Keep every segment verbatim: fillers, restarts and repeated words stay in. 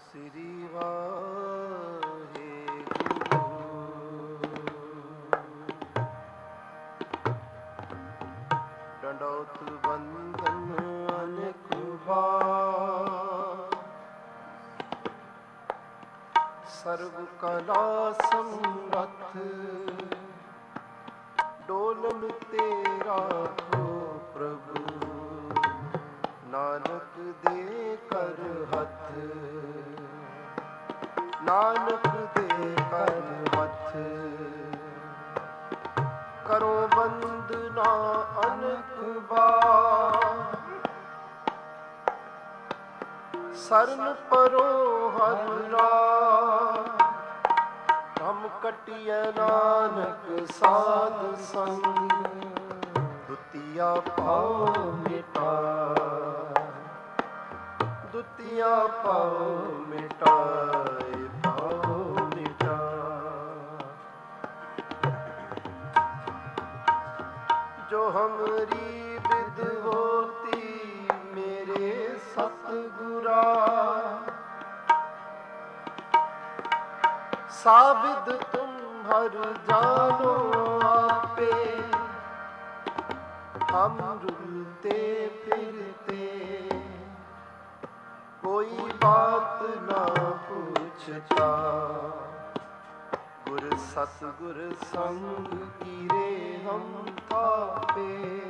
ਸ੍ਰੀ ਵਾਹਿਗੁਰੂ। ਡੰਡੌਤ ਬੰਦਨ ਅਨੇਕ ਵਾਰ, ਸਰਬ ਕਲਾ ਸਮਰੱਥ, ਡੋਲਨ ਤੇਰਾ ਹੋ ਪ੍ਰਭੂ, ਨਾਨਕ ਦੇ ਕਰ ਹੱਥ, ਨਾਨਕ ਦੇ ਕਰ ਹੱਥ। ਕਰੋ ਬੰਦਨਾ ਅਨੇਕ ਵਾਰ, ਸਰਨ ਪਰੋ ਹਰ ਰਾਹ। ਹਮ ਕਟਿਐ ਨਾਨਕ ਸਾਧ ਸੰਗ, ਦੁਤੀਆ ਪਾਉ ਮਿਟਾਇ, ਦੁਤੀਆ ਪਾਉ ਮਿਟਾਇ, ਪਾਉ ਮਿਟਾਇ। ਜੋ ਹਮਰੀ ਬਿਦ ਹੋਤੀ ਮੇਰੇ ਸਤਿਗੁਰਾ, ਸਾਬਿਦ ਤੁਮ ਹਰ ਜਾਨੋ ਆਪੇ। ਹਮ ਰੁਲਤੇ ਫਿਰਤੇ ਕੋਈ ਬਾਤ ਨਾ ਪੁੱਛਤਾ, ਗੁਰ ਸਤਿਗੁਰ ਸੰਗ ਕੀਰੇ ਹਮ ਥਾਪੇ।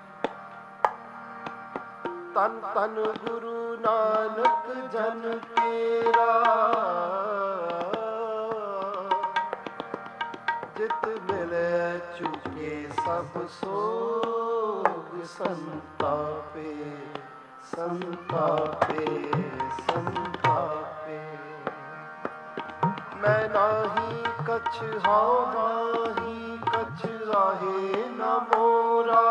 ਤਨ ਤਨ ਗੁਰੂ ਨਾਨਕ ਜਨ ਤੇਰਾ, ਜਿਤ ਮਿਲੈ ਚੁਕੇ ਸਭ ਸੋਗ ਸੰਤਾਪੇ, ਸੰਤਾਪੇ, ਸੰਤਾਪੇ। ਮੈਂ ਨਾਹੀ ਕਛ ਹਾਉ, ਨਾਹੀ ਕਛ ਆਹੇ ਨ ਮੋਰਾ।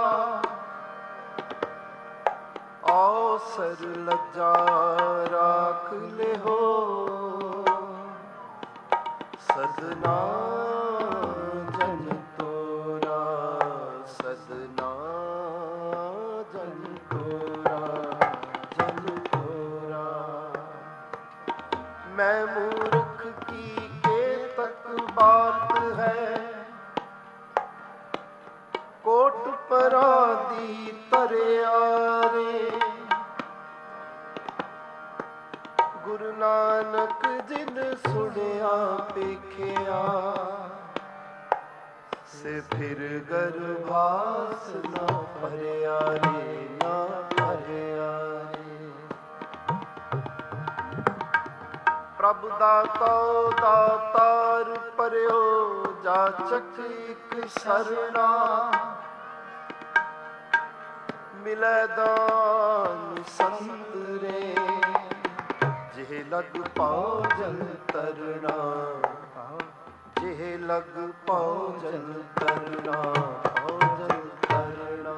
ਔਸਰ ਲੱਜਾ ਰਾਖ ਲਿਹੋ, ਸਦਨਾ ਜਨ ਤੋਰਾ, ਸਦਨਾ ਜਨ ਤੋਰਾ, ਜਨ ਤੋਰਾ। ਮੈਂ ਮੂਰਖ ਕੀ ਕੇਤਕ ਬਾਤ ਹੈ, ਕੋਟ ਪਰਾਦੀ ਤਰਿਆ ਰੇ। ਗੁਰੂ ਨਾਨਕ ਜਿਨ ਸੁਣਿਆ ਪੇਖਿਆ, ਸੇ ਫਿਰ ਗਰਭਾਸ ਨਾ ਭਰਿਆ ਰੇ, ਨਾ ਭਰਿਆ ਰੇ। ਪ੍ਰਭ ਦਾਤਾ ਦਾਤਾਰ ਭਰਿਓ, ਜਾਚਕ ਇਕ ਸਰਣਾ। ਮਿਲੈ ਦਾਨ ਸੰਤਰੇ, ਜਿਹ ਲਗ ਪਾਉ ਜਲ ਤਰਣਾ, ਜਿਹ ਲਗ ਪਾਉ ਜਲ ਤਰਣਾ, ਪਾਉ ਜਲ ਤਰਣਾ।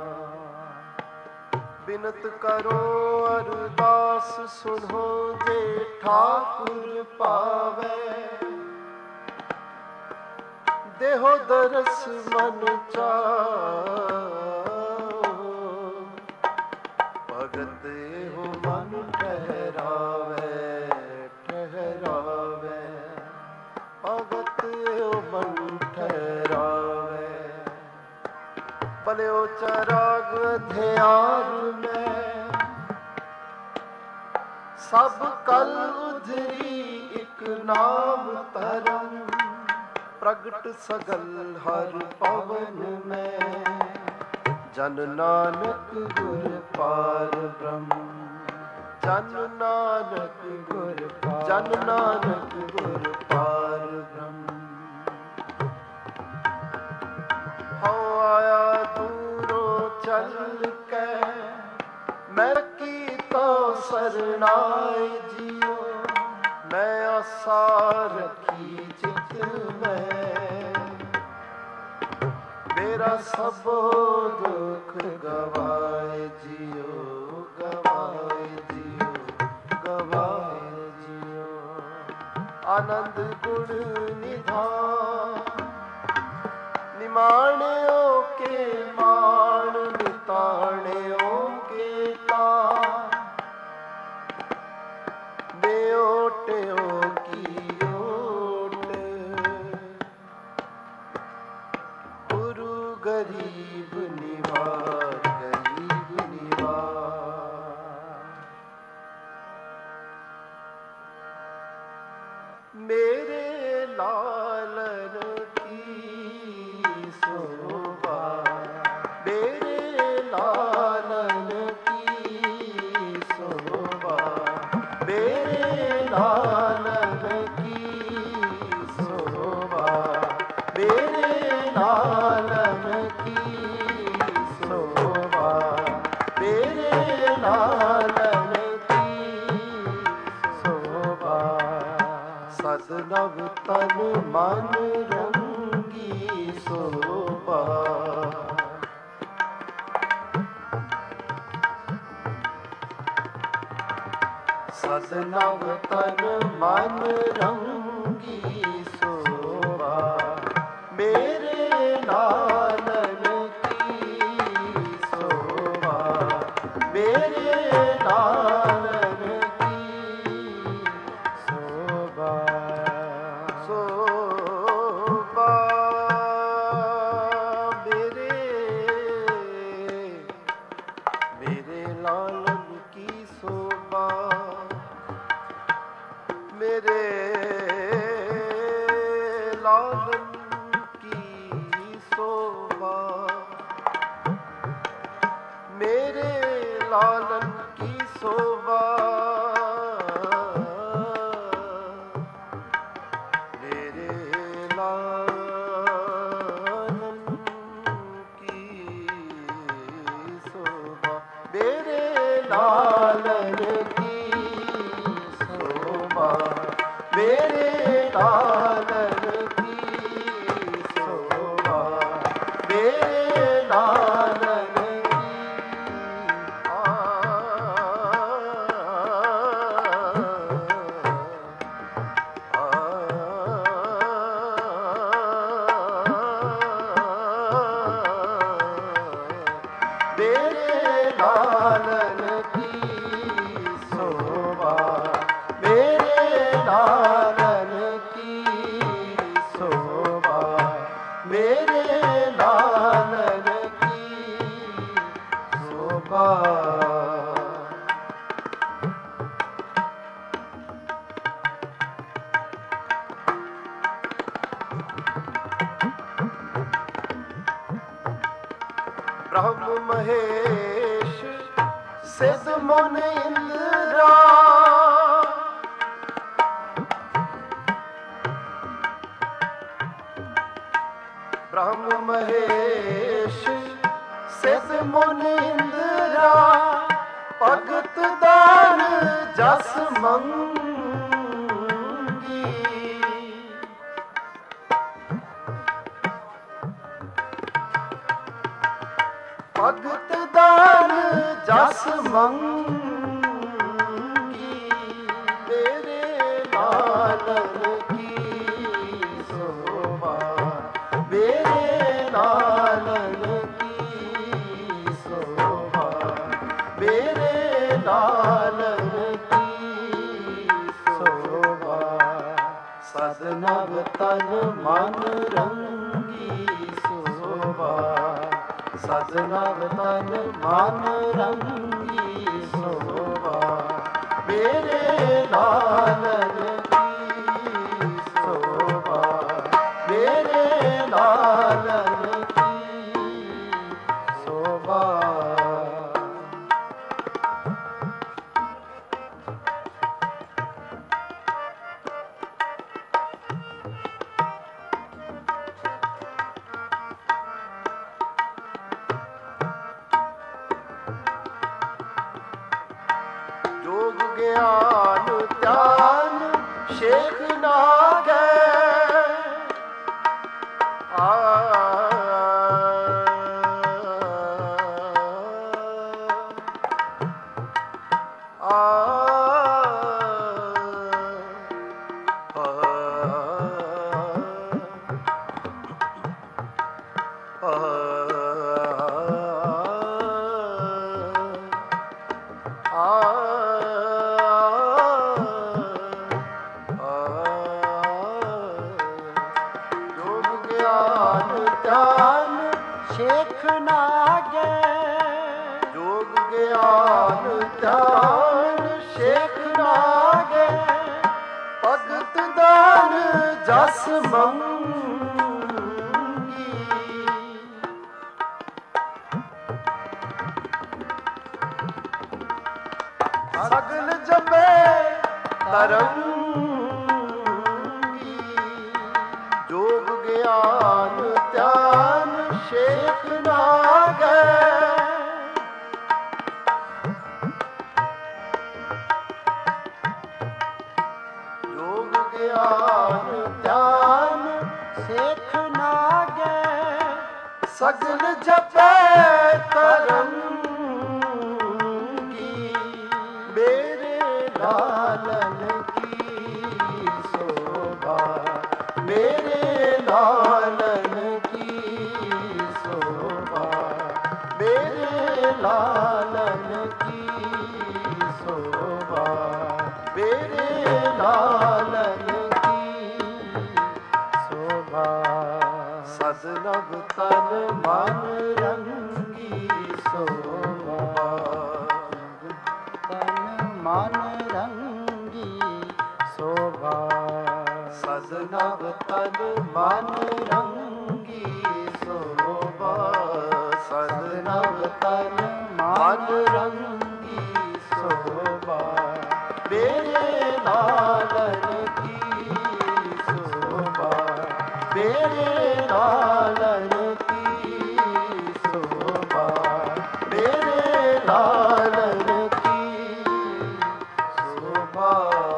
ਬਿਨਤ ਕਰੋ ਅਰਦਾਸ ਸੁਣੋ, ਜੇ ਠਾਕੁਰ ਪਾਵੈ। ਦੇਹੋ ਦਰਸ ਮਨ ਚਾਉ, ਭਗਤ ਇਹੋ ਮਨ ਠਹਿਰਾਵੈ, ਠਹਿਰਾਵੈ। ਭਗਤ ਇਹੋ ਮਨ ਠਹਿਰਾਵੈ। ਭਲਿਓ ਚਰਾਗ ਅਧਿਆਰ ਮੈਂ, ਸਭ ਕਲ ਉਧਰੀ ਇਕ ਨਾਮ ਧਰਮ। ਪ੍ਰਗਟ ਸਗਲ ਹਰ ਪਵਨ ਮੈਂ, ਜਨ ਨਾਨਕ ਗੁਰ ਪਾਰ ਬ੍ਰਹਮ। ਜਨ ਨਾਨਕ ਗੁਰ ਪਾਰ, ਜਨ ਨਾਨਕ ਗੁਰ ਪਾਰ ਬ੍ਰਹਮ। ਹਉ ਆਇਆ ਦੂਰੋਂ ਚੱਲ ਕੇ, ਮੈਂ ਕੀਤਾ ਸਰਨਾਏ ਜੀਓ। ਮੈਂ ਆਸਾ ਰੱਖੀ ਚਿਤ ਮੈਂ, ਮੇਰਾ ਸਭੋ ਦੁਖ ਗਵਾਏ ਜੀਓ, ਗਵਾਏ ਜੀਓ, ਗਵਾਏ ਜੀਓ। ਆਨੰਦ ਗੁਣ ਨਿਧਾਨ, ਨਿਮਾਣਿਓ ਕੇ ਮਾਣ, ਨਿਤਾਣਿਓ ਕੇ ਤਾਣ। ਦਿਓ ਓਟਿਓ ਕੀ ਓਟ, ਗੁਰੂ ਗਰੀਬ ਨਿਵਾਰ, ਗਰੀਬ ਨਿਵਾਰ। ਮੇਰੇ ਲਾਲਨ ਕੀ ਸੋਭਾ, ਮੇਰੇ ਲਾਲਨ ਕੀ ਸੋਭਾ, ਮੇਰੇ ਲਾਲਨ ਕੀ ਸੋਭਾ, ਮੇਰੇ ਲਾਲਨ ਕੀ ਸੋਭਾ, ਮੇਰੇ ਲਾਲਨ ਕੀ ਸੋਭਾ। ਸਦ ਨਵ ਤਨ ਮਨ ਰੰਗੀ ਸੋਭਾ, ਸਦ ਨਵ ਤਨ ਮਨ ਰੰਗੀ ਸੋਭਾ, ਮੇਰੇ ਲਾਲਨ ਕੀ ਸੋਭਾ, ਮੇਰੇ ਲਾਲਨ ਕੀ ਸੋਭਾ। ਸੋਭਾ ਮੇਰੇ, ਮੇਰੇ ਲਾਲਨ ਕੀ ਸੋਭਾ, ਮੇਰੇ ਲਾਲਨ ਕੀ ਸੋਭਾ, ਮੇਰੇ ਲਾਲਨ ਕੀ ਸੋਭਾ, ਮੇਰੇ ਲਾਲਨ ਕੀ ਸੋਭਾ, ਮੇਰੇ ਲਾਲਨ ਕੀ ਸੋਭਾ, ਮੇਰੇ ਲਾਲਨ ਕੀ ਸੋਭਾ, ਮੇਰੇ ਲਾਲਨ ਮੇਰੇ ਲਾਲਨ ਕੀ ਸੋਭਾ, ਮੇਰੇ ਲਾਲਨ ਕੀ ਸੋਭਾ, ਮੇਰੇ ਲਾਲਨ ਕੀ ਸੋਭਾ। ਬ੍ਰਹਮ ਮਹੇਸ਼ ਸਿਧ ਮੁਨ ਇੰਦਰਾ, ਬ੍ਰਹਮ ਮਹੇਸ਼ ਸਿਧ ਮੁਨ ਇੰਦਰਾ, ਭਗਤ ਦਾਨ ਜਸ ਮੰਗੀ, ਭਗਤ ਦਾਨ ਜਸ ਮੰਗੀ, ਮੇਰੇ ਲਾਲਨ ਕੀ ਸੋਭਾ, ਮੇਰੇ ਲਾਲਨ ਕੀ ਸੋਭਾ, ਮੇਰੇ ਲਾਲਨ ਕੀ ਸੋਭਾ। ਸਦ ਨਵ ਤਨ ਮਨ ਰੰਗੀ ਸੋਭਾ, ਸਦ ਨਵ ਤਨ ਮਨ ਰੰਗੀ ਸੋਭਾ, ਮੇਰੇ ਲਾਲਨ ਕੀ ਸੋਭਾ, ਮੇਰੇ ਲਾਲਨ ਕੀ ਸੋਭਾ। ਜੋਗ ਗਿਆਨ ਧਿਆਨ ਸ਼ੇਖ ਨਾਗੇ। ਜੋਗ ਗਿਆਨ ਧਿਆਨ ਸ਼ੇਖ ਨਾਗੇ, ਭਗਤ ਦਾਨ ਜਸ ਮੰਗੀ। ਸਗਲ ਜਪੇ ਤਰੰਗੀ, ਜੋਗ ਗਿਆਨ ਧਿਆਨ ਸ਼ੇਖ ਨਾਗੇ। ਜੋਗ ਗਿਆਨ ਧਿਆਨ ਸ਼ੇਖ ਨਾਗੇ, ਸਗਲ ਜਪੈ ਤਰੰਗੀ। ਮੇਰੇ ਲਾਲਨ ਕੀ ਸੋਭਾ, ਮੇਰੇ ਲਾਲਨ ਕੀ ਸੋਭਾ, ਮੇਰੇ ਲਾਲਨ ਕੀ ਸੋਭਾ, ਮੇਰੇ ਲਾਲਨ ਕੀ ਸੋਭਾ। ਸਦ ਨਭ ਤਨ ਮਨ ਰੰਗੀ ਸੋਭਾ। ਤਨ ਮਨ ਰੰਗੀ ਸੋਭਾ। ਸਦ ਨਭ ਤਨ ਮਨ ਰੰਗੀ ਸੋਭਾ। ਸਦ ਨਭ ਤਨ ਮਨ ਰੰਗੀ ਸੋਭਾ, ਮੇਰੇ ਲਾਲਨ ਕੀ ਸੋਭਾ, ਮੇਰੇ ਲਾਲਨ ਕੀ ਸੋਭਾ, ਮੇਰੇ ਲਾਲਨ ਕੀ ਸੋਭਾ।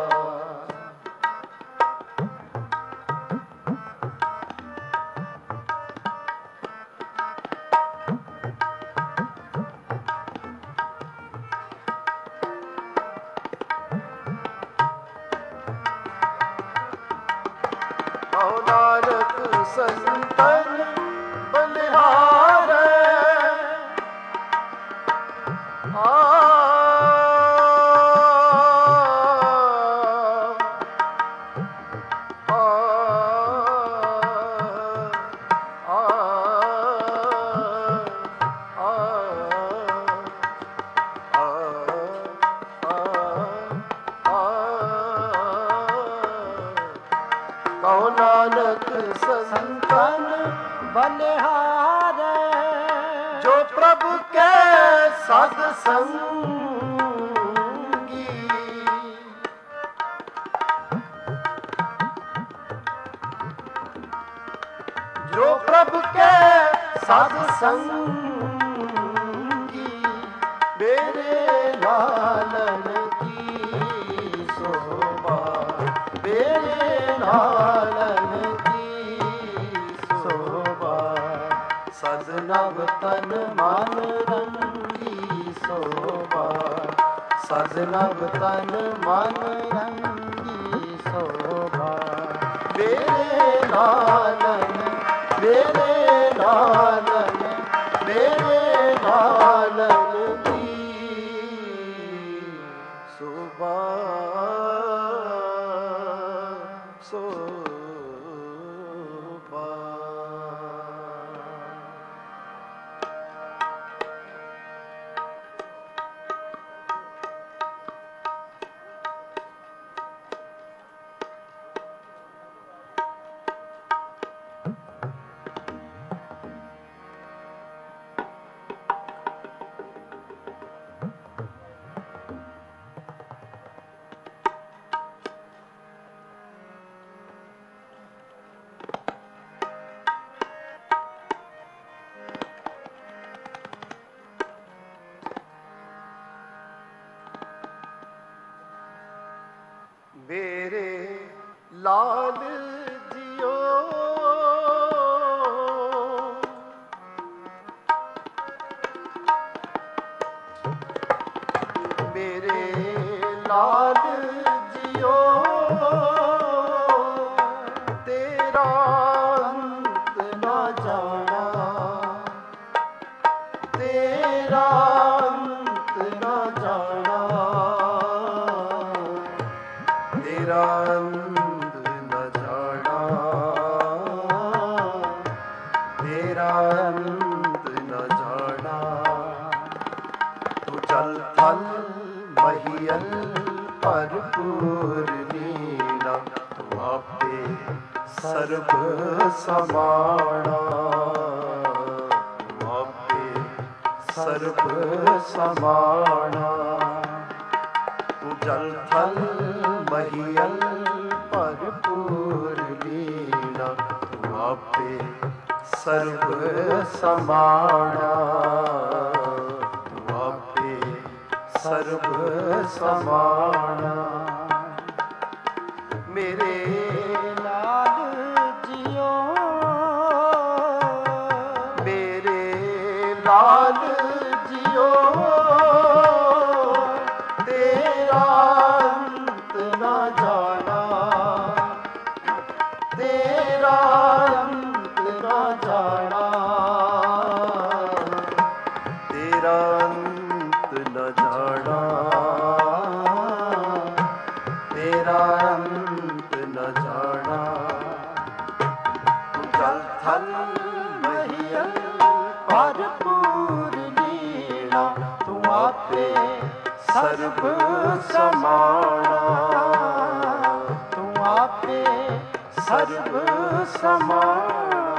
ਕਹੋ ਨਾਨਕ ਸੰਤਨ ਬਲਿਹਾਰੈ। ਆ ਆ ਆ ਕਹੋ ਨਾਨਕ ਸੰਤਨ ਬਲਿਹਾਰੇ, ਜੋ ਪ੍ਰਭ ਕੈ ਸਦ ਸੰਗੀ। ਜੋ ਪ੍ਰਭ ਕੈ ਸਦ ਸੰਗੀ, ਮੇਰੇ ਲਾਲਨ ਕੀ ਸੋਭਾ, ਮੇਰੇ ਲਾਲਨ ਕੀ ਸੋਭਾ। ਸਦ ਨਭ ਤਨ ਮਨ ਰੰਗੀ ਸੋਭਾ। ਸਦ ਨਭ ਤਨ ਮਨ ਰੰਗੀ ਸੋਭਾ। ਮੇਰੇ ਲਾਲਨ, ਮੇਰੇ ਲਾਲਨ, ਮੇਰੇ ਲਾਲਨ ਦੀ ਸੋਭਾ ਸੋਭਾ। ਮੇਰੇ ਲਾਲ ਜੀਓ, ਮੇਰੇ ਲਾਲ ਜੀਓ, ਤੇਰਾ ਅੰਤ ਨਾ ਜਾਣਾ, ਤੇਰਾ ਅੰਤ ਨਾ ਜਾਣਾ, ਤੇਰਾ ਅੰਤ ਨਾ ਜਾਣਾ, ਤੇਰਾ ਅੰਤ ਸਰਬ ਸਮਾਣਾ ਆਪੇ ਸਰਬ ਸਮਾਣਾ ਤੂੰ ਜਲ ਥਲ ਮਹੀਅਲ ਭਰਪੂਰ ਲੀਣਾ ਤੂੰ ਆਪੇ ਸਰਬ ਸਮਾਣਾ ਤੂੰ ਆਪੇ ਸਰਬ ਸਮਾਣਾ ਮੇਰੇ ਲਾਲ ਜੀਓ ਤੇਰਾ ਅੰਤ ਨਾ ਜਾਣਾ ਤੇਰਾ ਅੰਤ ਨਾ ਜਾਣਾ ਤੇਰਾ ਅੰਤ ਨਾ ਜਾਣਾ ਤੇਰਾ ਅੰਤ ਨਾ ਜਾਣਾ ਜਲ ਥਲ ਮਹੀਅਲ ਭਰਪੂਰ ਲੀਣਾ ਤੂੰ ਆਪੇ ਸਰਬ ਸਮਾਣਾ ਤੂੰ ਆਪੇ ਸਰਬ ਸਮਾਣਾ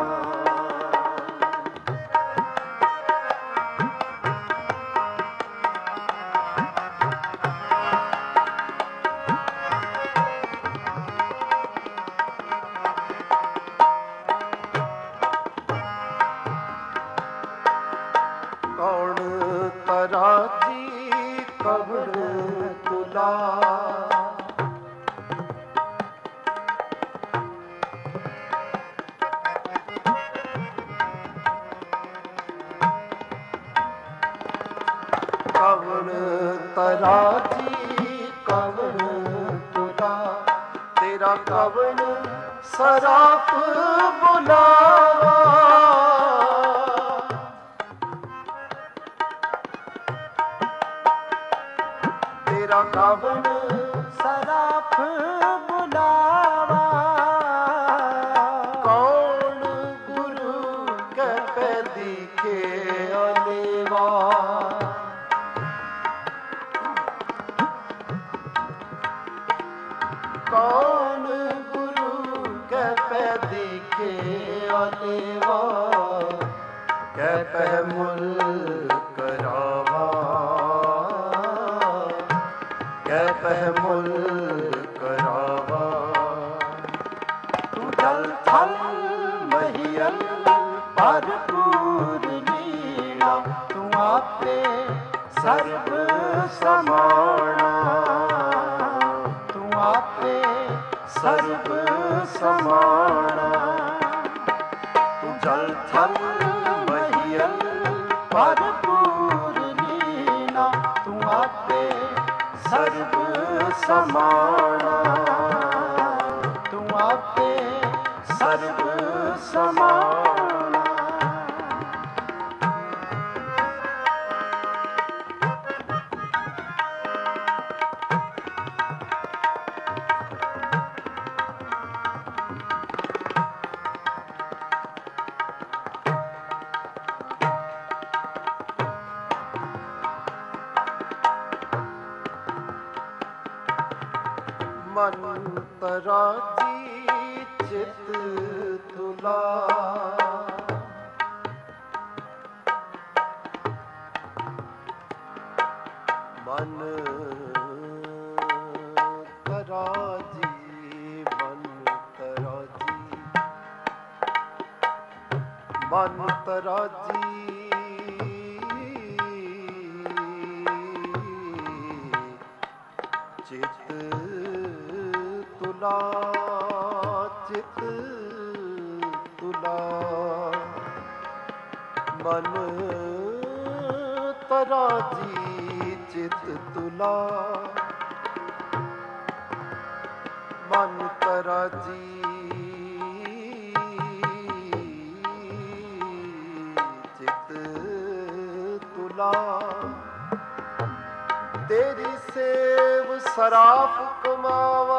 ਕੌਣ ਤਰਾਜੀ ਕਵਣ ਤੁਲਾ ਕਵਣ ਤਰਾਜੀ ਕਵਣ ਤੁਲਾ ਤੇਰਾ ਕਵਣ ਸਰਾਪ ਬੁਲਾਵਾ ਤੇਰਾ ਕਵਣ ਸਰਾਪ ਬੁਲਾਵਾ ਕੌਣ ਗੁਰੂ ਕੈ ਪੈ ਦੀਖੇ ਅਲੇਵਾ ਕੌਣ ਗੁਰੂ ਕੈ ਪੈ ਦੀਖੇ ਅਲੇਵਾ ਕੈ ਪੈ ਮੁਲ ਕਰਾਵਾ ਕੈ ਪਹਿ ਮੁਲ ਕਰਾਵਾ ਤੂੰ ਜਲ ਥਲ ਮਹੀਅਲ ਭਰਪੂਰ ਲੀਣਾ ਤੂੰ ਆਪੇ ਸਰਬ ਸਮਾਣਾ ਤੂੰ ਆਪੇ ਸਰਬ ਸਮਾਣਾ ਤੂੰ ਜਲ ਥਲ ਮਹੀਅਲ ਭਰਪੂਰ ਲੀਣਾ ਤੂੰ ਆਪੇ ਸਰਬ ਸਮਾਣਾ ਤੂੰ ਆਪੇ ਸਰਬ ਸਮਾਣਾ ਮਨ ਤਰਾਜੀ ਚਿਤ ਤੁਲਾ ਮਨ ਤਰਾਜੀ ਮਨ ਤਰਾਜੀ ਮਨ ਤਰਾਜੀ ਚਿਤ ਤੁਲਾ ਚਿਤ ਤੁਲਾ ਮਨ ਤਰਾਜੀ ਚਿਤ ਤੁਲਾ ਮਨ ਤਰਾਜੀ ਚਿਤ ਤੁਲਾ ਤੇਰੀ ਸੇਵ ਸਰਾਪ ਕਮਾਵਾ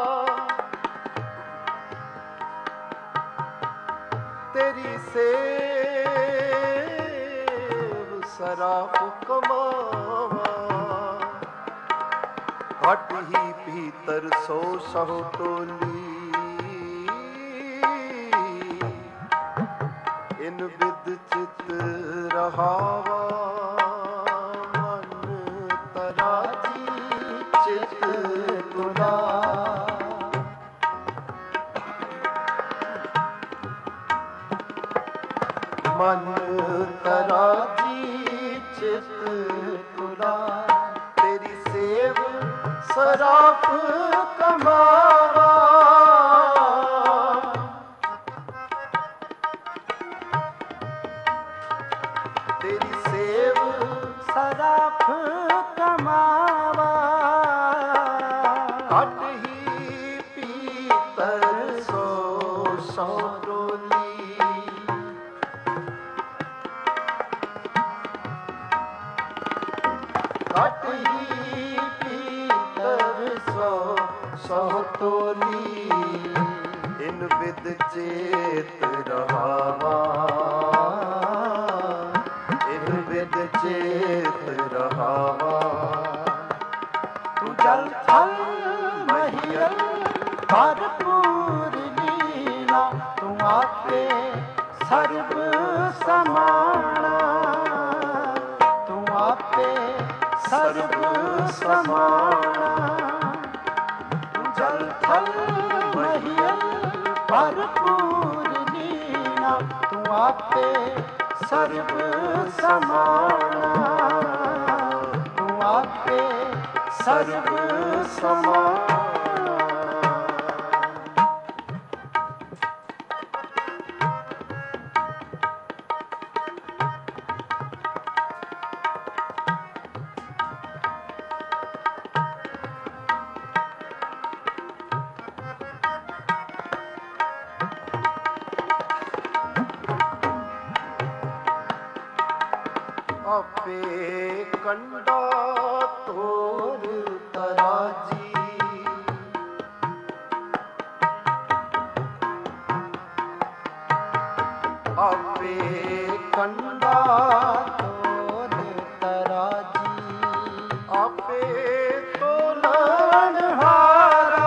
ਤੇਰੀ ਸੇਵ ਸਰਾਪ ਕਮਾਵਾ ਘਟ ਹੀ ਭੀਤਰ ਸੋ ਸਹੁ ਟੋਲੀ ਇਨ ਬਿਦ ਚਿਤ ਰਹਾਵਾ ਮਨ ਤਰਾਜੀ ਚਿਤ ਤੁਲਾ ਮਨ ਤਰਾਜੀ ਚਿਤ ਤੁਲਾ ਤੇਰੀ ਸੇਵ ਸਰਾਪ ਕਮਾਵਾ ਤੇਰੀ ਸੇਵ ਸਰਾਪ ਕਮਾਵਾ ਘਟ ਹੀ ਪੀਤਰ ਸੋ ਸੋ ਡੋਲੀ ਘਟ ਹੀ ਪੀਤਰ ਸੋ ਸੋ ਟੋਲੀ ਇਨ ਬਿਦ ਚੇਤ ਰਹਾਵਾ ਇਨ ਬਿਦ ਚੇਤ ਰਹਾਵਾ ਤੂੰ ਜਲ ਥਲ ਮਹੀਲ ਭਰਪੂਰ ਲੀਲਾ ਤੂੰ ਆਪੇ ਸਰਬ ਸਮਾਣਾ ਤੂੰ ਆਪੇ ਸਰਬ ਸਮਾਣਾ ਜਲ ਥਲ ਮਹੀਲ ਭਰਪੂਰ ਲੀਲਾ ਤੂੰ ਆਪੇ ਸਰਬ ਸਮਾਣਾ ਤੂੰ ਆਪੇ ਸਰਬ ਸਮਾਣਾ ਆਪੇ ਕੰਡਾ ਤੋਰ ਤਰਾਜੀ ਆਪੇ ਕੰਡਾ ਤੋਰ ਤਰਾਜੀ ਆਪੇ ਤੋਲਣ ਹਾਰਾ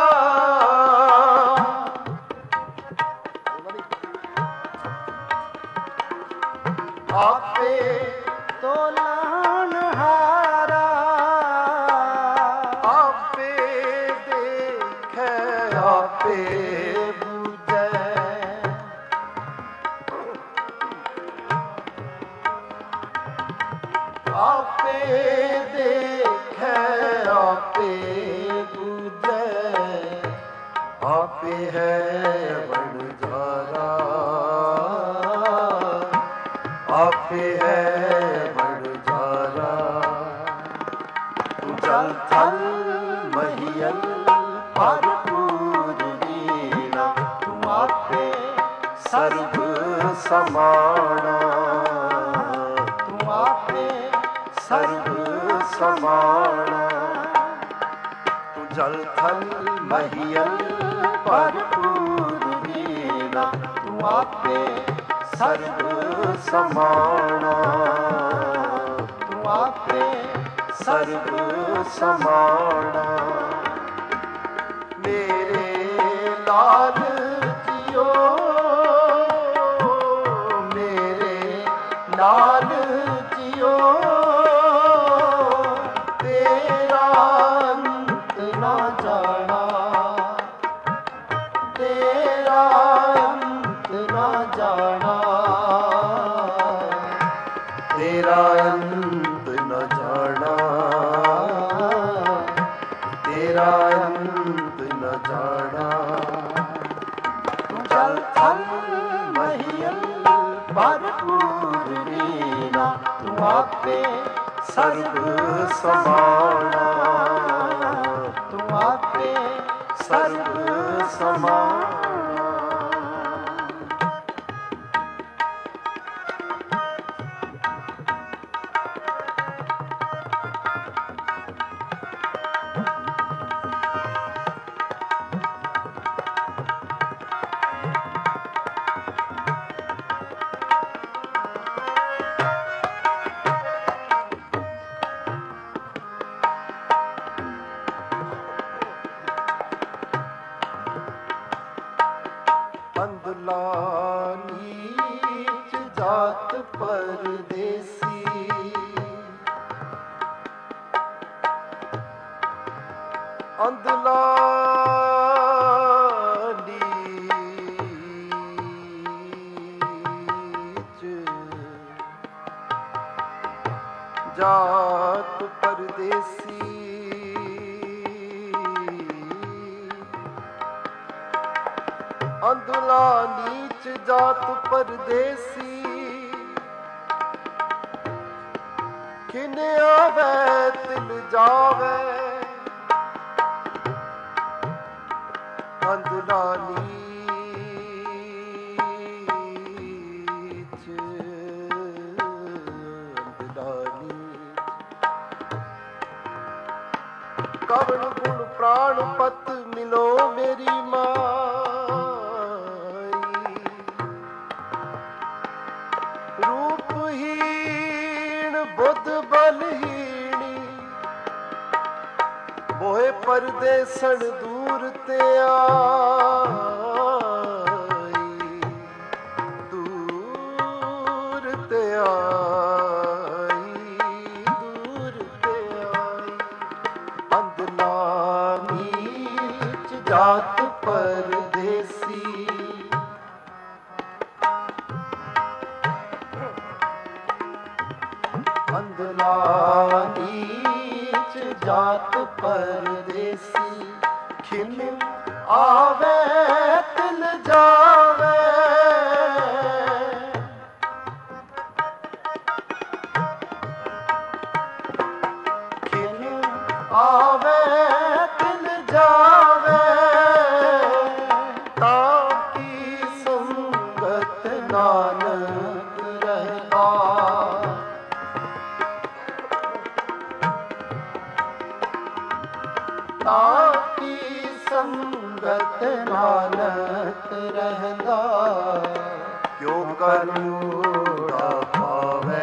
ਆਪੇ ਤੋਲਣ ਹਾਰਾ ਆਪੇ ਦੇਖੈ ਆਪੇ ਬੁਝੈ ਆਪੇ ਦੇਖੈ ਆਪੇ ਬੁਝੈ ਆਪੇ ਹੈ ਵਣਜਾਰਾ ਆਪੇ ਹੈ ਵਣਜਾਰਾ ਤੂੰ ਜਲ ਥਲ ਮਹੀਲ ਭਰਪੂਰ ਲੀਲਾ ਤੂੰ ਆਪੇ ਸਰਬ ਸਮਾਣਾ ਤੂੰ ਆਪੇ ਸਰਬ ਸਮਾਣਾ ਤੂੰ ਜਲ ਥਲ ਮਹੀਲ ਭਰਪੂਰ ਲੀਲਾ ਤੂੰ ਆਪੇ ਸਰਬ ਸਮਾਣਾ ਤੂੰ ਆਪੇ ਸਰਬ ਸਮਾਣਾ ਮੇਰੇ ਲਾਲ ਜੀਓ ਮੇਰੇ ਲਾਲ ਜੀਓ ਤੇਰਾ ਅੰਤ ਨਾ ਜਾਣਾ ਤੇਰਾ ਅੰਤ ਨਾ ਜਾਣਾ ਤੇਰਾ ਅੰਤ ਨਾ ਜਾਣਾ ਤੇਰਾ ਅੰਤ ਨਾ ਜਾਣਾ ਤੂੰ ਜਲ ਥਲ ਮਹੀਲ ਭਰਪੂਰ ਲੀਲਾ ਤੂੰ ਆਪੇ ਸਰਬ ਸਮਾਣਾ ਤੂੰ ਆਪੇ ਸਰਬ ਸਮਾਣਾ ਅੰਦਲਾਨੀ ਅੰਧਲਾ ਜਾਤ ਪਰਦੇਸੀ ਅੰਧਲਾ ਨੀਚ ਜਾਤ ਪਰਦੇਸੀ ਕਿਨ ਆਵੇ ਤਿਲ ਜਾਵੇ ਅੰਧਲਾ ਨੀਚ ਕਵਣ ਗੁਣ ਪ੍ਰਾਣ ਪਤ ਮਿਲੋ ਮੇਰੀ ਮਾਈ ਰੂਪਹੀਣ ਬੁੱਧ ਬਲਹੀਣੀ ਮੋਹਿ ਪਰਦੇਸਣ ਦੂਰ ਤੇ ਆਈ ਦੂਰ ਤੇ ਆਈ ਦੂਰ ਤੇ ਆਈ ਅੰਧਲਾ ਨੀਚ ਜਾਤ ਪਰਦੇਸੀ ਅੰਧਲਾ ਨੀਚ ਜਾਤ ਪਰਦੇਸੀ ਖਿਨ ਆਵੇ ਤਿਲ ਜਾਵੇ ਖਿਨ ਆਵੇ ਤਿਲ ਜਾਵੇ ਤਾਂ ਕੀ ਸੰਗਤ ਨਾਨਕ ਰਹਿਦਾ ਤਾਂ ਕੀ ਸੰਗਤ ਨਾਨਕ ਰਹਿੰਦਾ ਕਿਉ ਕਰੂੜਾ ਪਾਵੇ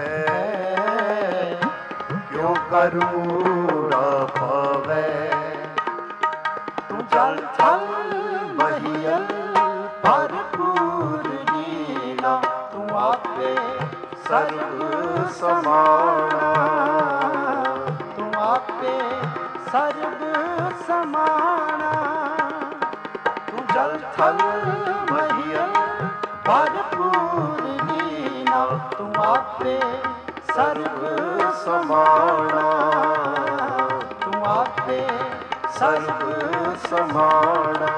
ਕਿਉ ਕਰੂੜਾ ਪਾਵੇ ਤੂੰ ਜਲ ਥਲ ਮਹੀਲ ਭਰਪੂਰ ਲੀਲਾ ਤੂੰ ਆਪੇ ਸਰਬ ਸਮਾਣਾ ਤੂੰ ਆਪੇ ਸਰਬ ਸਮਾਣਾ ਤੂੰ ਜਲ ਥਲ ਮਹੀਲ ਭਰਪੂਰ ਲੀਲਾ ਤੂੰ ਆਪੇ ਸਰਬ ਸਮਾਣਾ ਤੂੰ ਆਪੇ ਸਰਬ ਸਮਾਣਾ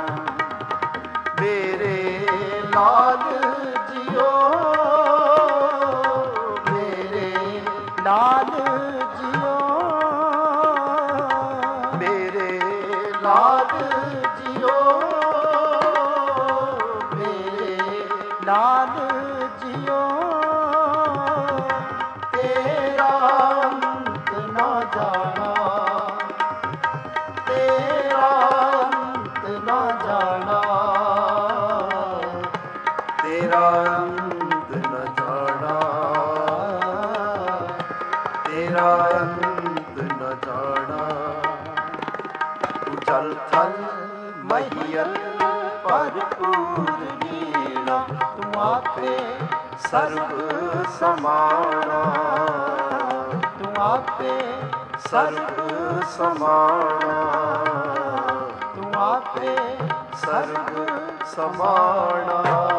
ਮੇਰੇ ਲਾਲ ਜੀਓ ਮੇਰੇ ਲਾਲ ਜੀਓ ਮੇਰੇ ਲਾਲ ਜੀਓ ਮੇਰੇ ਲਾਲ ਜੀਓ ਤੇਰਾ ਅੰਤ ਨਾ ਜਾਣਾ ਤੇਰਾ ਅੰਤ ਨਾ ਜਾਣਾ ਤੇਰਾ ਅੰਤ ਨਾ ਜਾਣਾ ਤੇਰਾ ਅੰਤ ਨਾ ਜਾਣਾ ਤੂੰ ਜਲ ਥਲ ਮਹੀਲ ਭਰਪੂਰ ਲੀਲਾ ਤੂੰ ਆਪੇ ਸਰਬ ਸਮਾਣਾ ਤੂੰ ਆਪੇ ਸਰਬ ਸਮਾਣਾ ਤੂੰ ਆਪੇ ਸਰਬ ਸਮਾਣਾ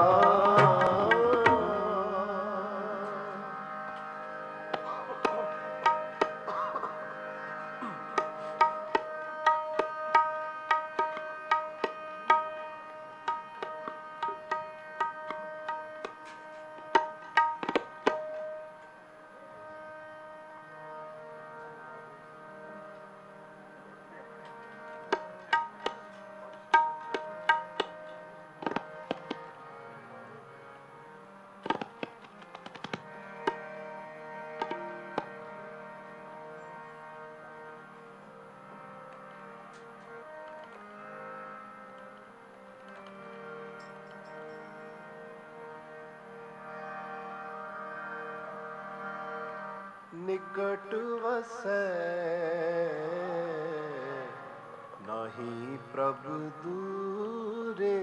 ਨਿਕਟ ਵਸੈ ਨਾਹੀ ਪ੍ਰਭ ਦੂਰੇ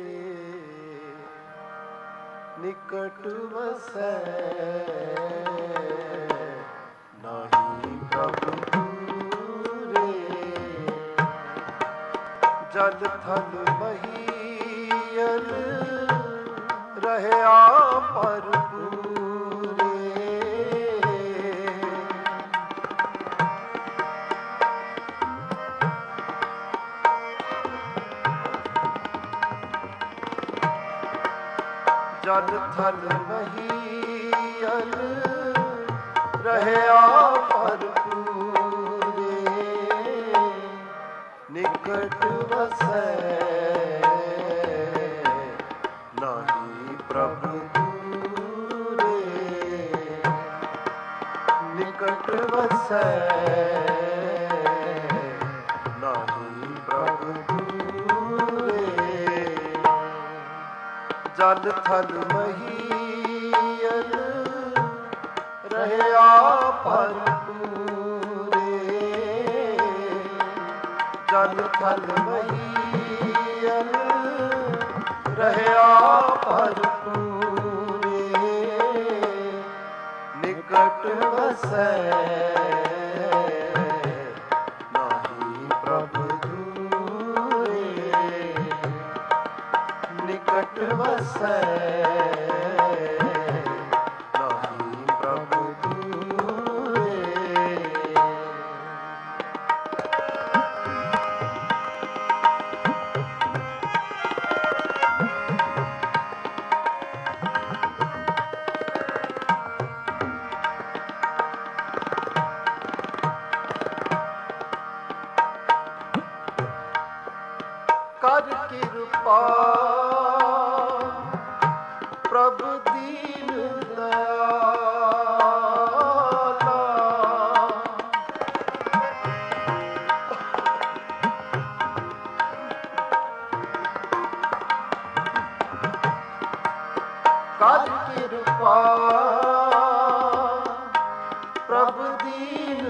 ਨਿਕਟ ਵਸੈ ਨਾਹੀ ਪ੍ਰਭ ਦੂਰੇ ਜਲ ਥਲ ਮਹੀਅਲ ਰਹਿਆ ਭਰਪੂਰੇ। ਜਲ ਥਲ ਮਹੀਅਲ ਰਹਿਆ ਭਰਪੂਰੇ। ਨਿਕਟ ਵਸੈ ਨਾਹੀ ਪ੍ਰਭ ਦੂਰੇ। ਨਿਕਟ ਵਸੈ ਨਾਹੀ ਪ੍ਰਭ ਦੂਰੇ। ਜਲ ਥਲ ਮਹੀਅਲ ਰਹਿਆ ਭਰਪੂਰੇ। ਜਲ ਥਲ ਮਹੀਅਲ ਰਹਿਆ ਭਰਪੂਰੇ। ਨਿਕਟ ਵਸੈ ਨਾਹੀ ਪ੍ਰਭ ਦੂਰੇ। ਨਿਕਟ ਵਸੈ ਨਾਹੀ ਪ੍ਰਭ ਦੂਰੇ। ਕਰ ਕਿਰਪਾ ਪ੍ਰਭ ਦੀਨ ਦਇਆਲਾ। ਕਰ ਕਿਰਪਾ ਪ੍ਰਭ ਦੀਨ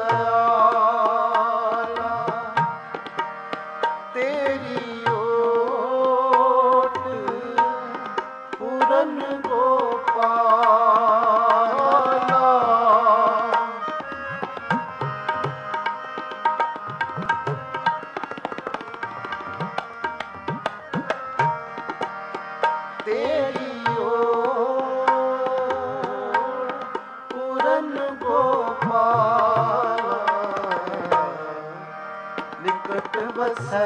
ਦਇਆਲਾ। ਤੇਰੀ ਓਟ ਪੂਰਨ ਗੋਪਾਲਾ। ਤੇਰੀ ਓਟ ਪੂਰਨ ਗੋਪਾਲਾ। ਨਿਕਟ ਵਸੈ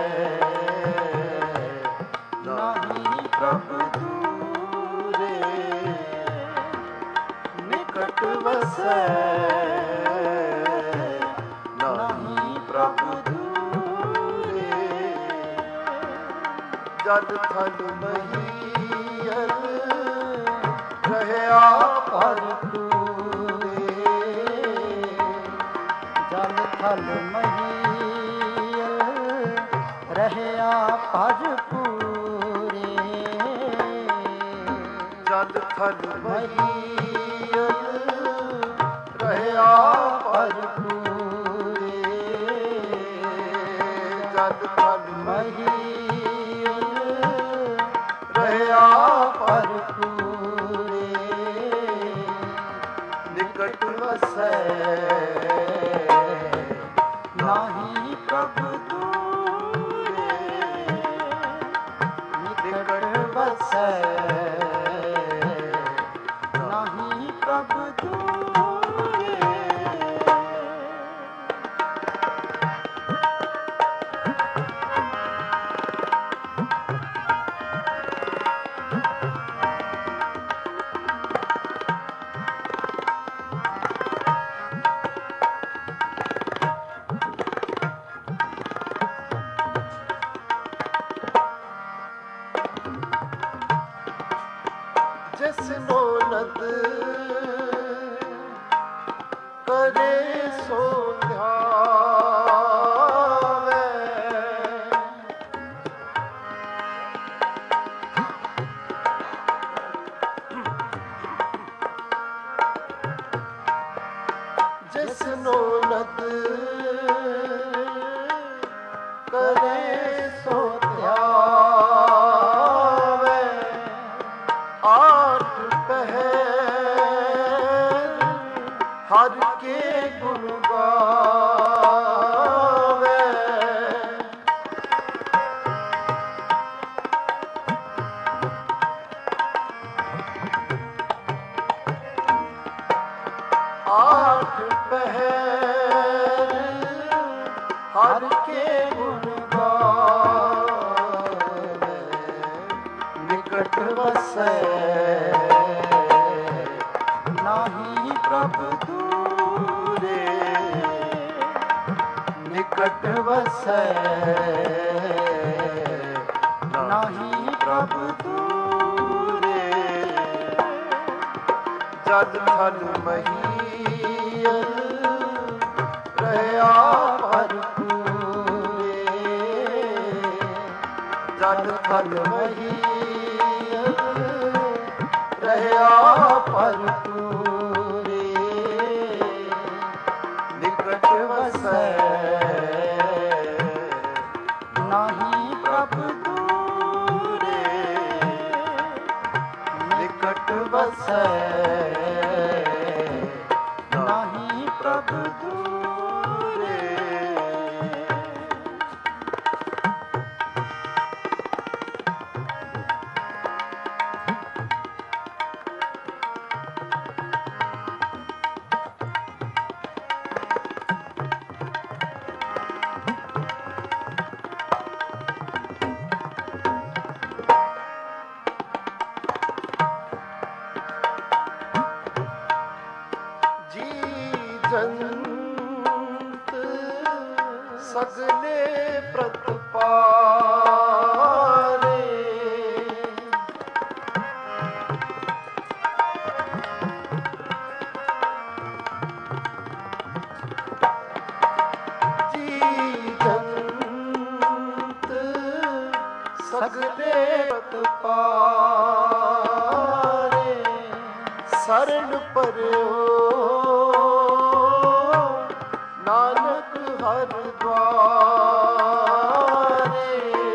ਨਾਹੀ ਪ੍ਰਭ ਦੂਰੇ। ਨਿਕਟ ਵਸੈ ਨਾਹੀ ਪ੍ਰਭ ਦੂਰੇ। ਜਲ ਥਲ ਮਹੀਅਲ ਰਹਿਆ ਭਰਪੂਰੇ। ਜਲ ਥਲ ਮਹੀਅਲ ਰਹਿਆ ਭਰਪੂਰੇ। ਜਲ ਥਲ ਮਹੀਅਲ ਰਹਿਆ ਭਰਪੂਰੇ। ਜਲ ਥਲ ਮਹੀਅਲ ਰਹਿਆ ਭਰਪੂਰੇ। ਨਿਕਟ ਵਸੈ ਨਾਹੀ ਪ੍ਰਭ ਦੂਰੇ। ਨਿਕਟ ਵਸੈ ਨਾਹੀ ਪ੍ਰਭ ਦੂਰੇ। ਜਿਸ ਨੋਨਦ ਕਰੇ ਸੋ ਧਿਆਵੇ। ਜਿਸ ਨੋਨਦ ਕਰੇ ਸੋ ਧਿਆਵੇ। ਆਠ ਪਹਿਰ ਹਰ ਕੇ ਗੁਣ ਗਾਵੇ। ਵਸੈ ਨਾਹੀ ਪ੍ਰਭ ਦੂਰੇ ਨਿਕਟ ਵਸੈ ਨਾਹੀ ਪ੍ਰਭ ਦੂਰੇ ਜਦ ਥਲ ਮਹੀਲ ਰਹਿਆ ਭਰਪੂਰੇ ਜਦ ਥਲ ਮਹੀਲ ਰਹਿਆ ਭਰਪੂਰੇ ਨਿਕਟ ਵਸੈ ਨਾਹੀ ਪ੍ਰਭ ਦੂਰੇ ਨਿਕਟ ਵਸੈ ਨਾਹੀ ਪ੍ਰਭ ਦੂਰੇ ਜੰਤ ਸਗਲੇ ਪ੍ਰਤਪਾਲੇ ਜੀ ਜੰਤ ਸਗਲੇ ਪ੍ਰਤਪਾਲੇ ਸਰਣ ਪਰਿਓ ਨਾਨਕ ਹਰਿ ਦੁਆਰੇ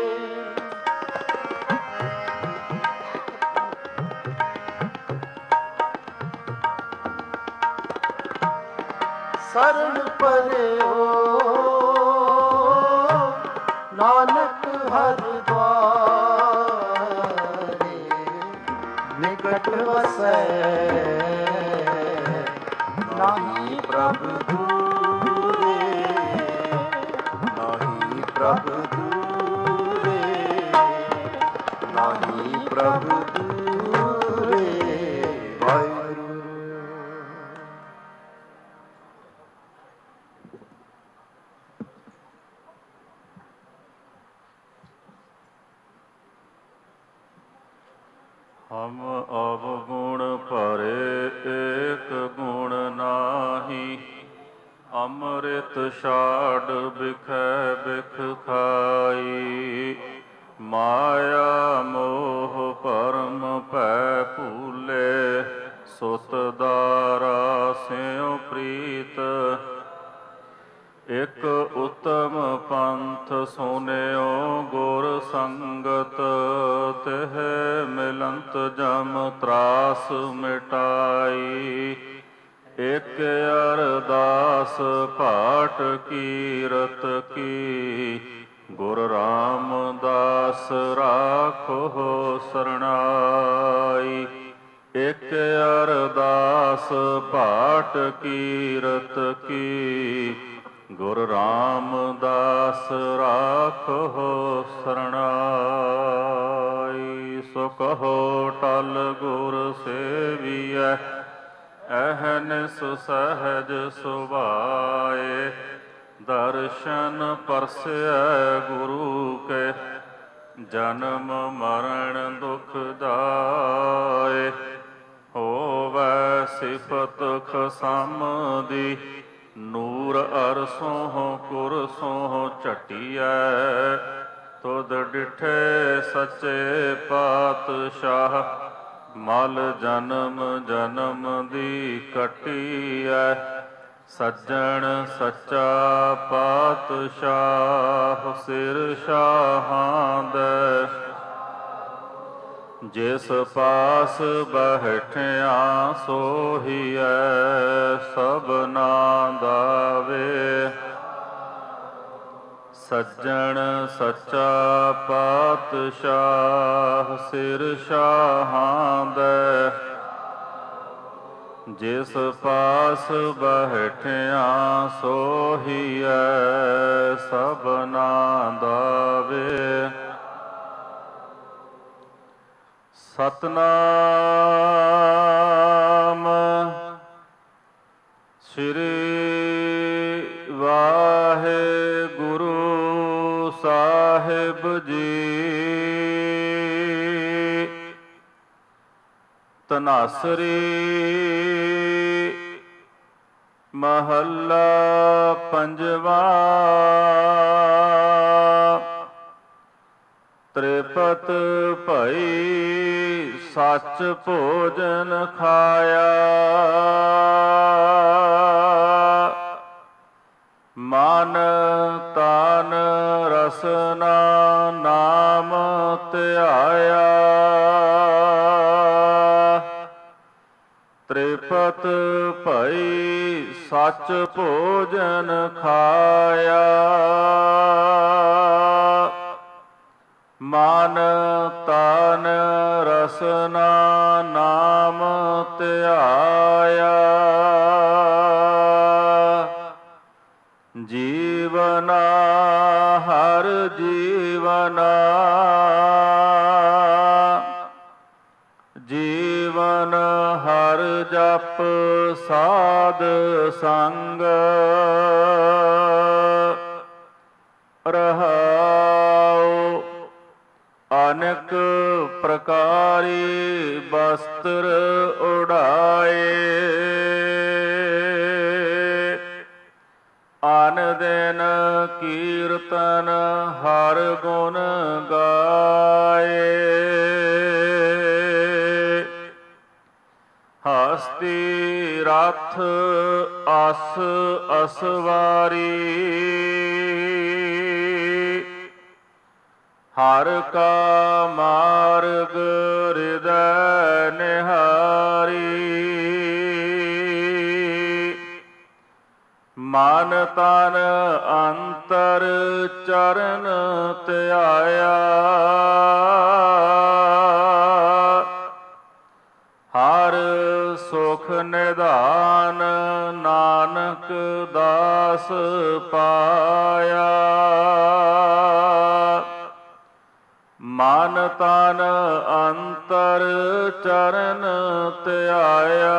ਸਰਣ ਪਰਿਓ ਨਾਨਕ ਹਰਿ ਦੁਆਰੇ ਨਿਕਟ ਵਸੈ ਨਾਹੀ ਪ੍ਰਭ ਦੂਰੇ ਨਾਹੀ ਪ੍ਰਭ ਦੂਰੇ ਨਾਹੀ ਪ੍ਰਭ ਦੂਰੇ ਵਾਹਿਗੁਰੂ। ਹਮ ਅਵਗੁਣ ਭਰੇ ਏਕ ਗੁਣ ਨਾਹੀ ਅੰਮ੍ਰਿਤ ਛਾੜ ਬਿਖੈ ਬਿਖ ਖਾਈ ਮਾਇਆ ਮੋਹ ਭਰਮ ਭੈ ਭੂਲੇ ਸੁਤ ਦਾਰਾ ਸਿਉ ਪ੍ਰੀਤ ਇਕ ਉਤਮ ਪੰਥ ਸੁਨਿਓ ਗੁਰ ਸੰਗਤ ਤਿਹ ਮਿਲੰਤ ਜਮ ਤਰਾਸ ਮਿਟਾਈ ਇਕ ਅਰਦਾਸ ਪਾਠ ਕੀਰਤ ਕੀ ਗੁਰ ਰਾਮਦਾਸ ਰਾਖੋ ਸਰਣਾਈ ਇਕ ਅਰਦਾਸ ਪਾਠ ਕੀਰਤ ਕੀ ਗੁਰ ਰਾਮਦਾਸ ਰਾਖੋ ਸਰਣਾਈ ਸੋ ਕਹੋ ਟਲ ਗੁਰ ਸੇਵੀਐ ਅਹਨਿਸ ਸਹਿਜ ਸੁਭਾਏ ਦਰਸ਼ਨ ਪਰਸੈ ਗੁਰੂ ਕੇ ਜਨਮ ਮਰਨ ਦੁਖ ਜਾਏ ਹੋਵੈ ਸਿਫਤ ਖਸਮ ਦੀ ਨੂਰ ਅਰਸੋਂ ਕੁਰਸੋਂ ਝਟੀਐ ਤੁਧ ਡਿਠੇ ਸੱਚੇ ਪਾਤਸ਼ਾਹ ਮਲ ਜਨਮ ਜਨਮ ਦੀ ਕੱਟੀਐ ਸੱਜਣ ਸੱਚਾ ਪਾਤਸ਼ਾਹ ਸਿਰ ਸ਼ਾਹਾਂ ਦੇ ਜਿਸ ਪਾਸ ਬੈਠਿਆ ਸੋਹੀਐ ਸਭਨਾ ਦਾਵੇ ਸੱਜਣ ਸੱਚਾ ਪਾਤਸ਼ਾਹ ਸਿਰ ਸ਼ਾਹਾਂ ਦੇ ਜਿਸ ਪਾਸ ਬੈਠਿਆ ਸੋਹੀਐ ਸਭਨਾ ਦਾਵੇ ਸਤਨਾਮ ਸ੍ਰੀ ਵਾਹਿਗੁਰੂ ਸਾਹਿਬ ਜੀ। ਧਨਾਸਰੀ ਮਹੱਲਾ ਪੰਜਵਾ। ਤ੍ਰਿਪਤ ਭਈ ਸੱਚ ਭੋਜਨ ਖਾਇਆ, ਮਨ ਤਨ ਰਸਨਾ ਨਾਮ ਧਿਆਇਆ। ਤ੍ਰਿਪਤ ਭਈ ਸੱਚ ਭੋਜਨ ਖਾਇਆ, ਮਨ ਤਨ ਰਸਨਾ ਨਾਮ ਧਿਆਇਆ। ਜੀਵਨਾ ਹਰ ਜੀਵਨਾ, ਜੀਵਨ ਹਰ ਜਪ ਸਾਧ ਸੰਗ। ਰਹਾਉ ਅਨੇਕ ਪ੍ਰਕਾਰੀ ਬਸਤਰ ਉਡਾਏ, ਅਨ ਦਿਨ ਕੀਰਤਨ ਹਰ ਗੁਣ ਗਾਏ। ਹਸਤੀ ਰਥ ਅਸ ਅਸਵਾਰੀ, ਹਰ ਕਾ ਮਾਰਗ ਹਿਰਦੈ ਨਿਹਾਰੀ। ਮਨ ਤਨ ਅੰਤਰ ਚਰਨ ਧਿਆਇਆ, ਹਰ ਸੁਖ ਨਿਧਾਨ ਨਾਨਕ ਦਾਸ ਪਾਇਆ। ਮਨ ਤਨ ਅੰਤਰ ਚਰਨ ਧਿਆਇਆ,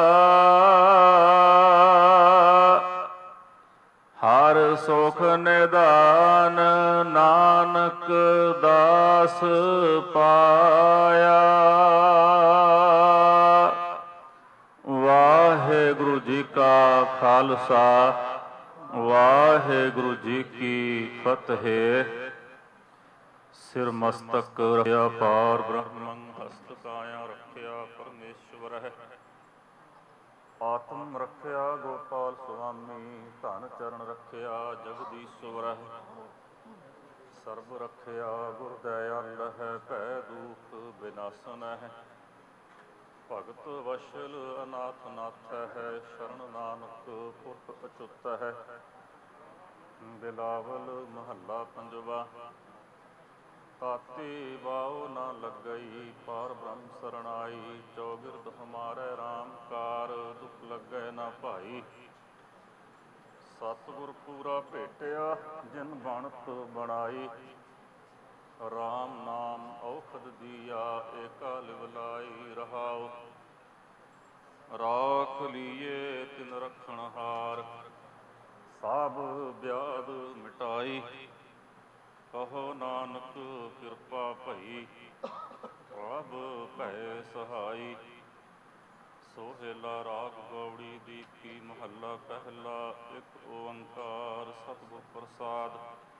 ਹਰ ਸੁਖ ਨਿਧਾਨ ਨਾਨਕ ਦਾਸ ਪਾਇਆ। ਵਾਹਿਗੁਰੂ ਜੀ ਕਾ ਖਾਲਸਾ, ਵਾਹਿਗੁਰੂ ਜੀ ਕੀ ਫਤਿਹ। ਸਿਰ ਮਸਤਕ ਰੱਖਿਆ ਪਾਰ ਬ੍ਰਹਮੰ, ਹਸਤ ਕਾਇਆ ਰੱਖਿਆ ਪਰਮੇਸ਼ਵਰ ਹੈ। ਆਤਮ ਰੱਖਿਆ ਗੋਪਾਲ ਸੁਆਮੀ, ਧਨ ਚਰਨ ਰੱਖਿਆ ਜਗਦੀਸ਼ਵਰ ਹੈ। ਸਰਬ ਰੱਖਿਆ ਗੁਰ ਦਇਆਲ ਹੈ, ਭੈ ਦੁਖ ਬਿਨਾਸਨ ਹੈ। ਭਗਤ ਵਸ਼ਲ ਅਨਾਥ ਨਾਥ ਹੈ, ਸ਼ਰਨ ਨਾਨਕ ਪੁਰਖ ਅਚੁੱਤ ਹੈ। ਬਿਲਾਵਲ ਮਹੱਲਾ ਪੰਜਵਾ। ਤਾਤੀ ਬਾਉ ਨਾ ਲੱਗਈ, ਪਾਰ ਬ੍ਰਹਮ ਸਰਣਾਈ। ਚੌਗਿਰਦ ਹਮਾਰੇ ਰਾਮ ਕਾਰ, ਦੁਖ ਲੱਗੈ ਨਾ ਭਾਈ। ਸਤਿਗੁਰ ਪੂਰਾ ਭੇਟਿਆ, ਜਿਨ ਬਣਤ ਬਣਾਈ। ਰਾਮ ਨਾਮ ਔਖਦ ਦੀਆ, ਏਕਾ ਲਿਵਲਾਈ। ਰਹਾਉ ਰਾਖ ਲੀਏ ਤਿਨ ਰਖਣਹਾਰ, ਸਭ ਵਿਆਦ ਮਿਟਾਈ। ਕਹੋ ਨਾਨਕ ਕਿਰਪਾ ਭਈ, ਪ੍ਰਭ ਭੈ ਸਹਾਈ। ਸੋਹਿਲਾ ਰਾਗ ਗੌੜੀ ਦੀਪੀ, ਮਹੱਲਾ ਪਹਿਲਾ। ਇੱਕ ਓੰਕਾਰ ਸਤਿਗੁਰ ਪ੍ਰਸਾਦ।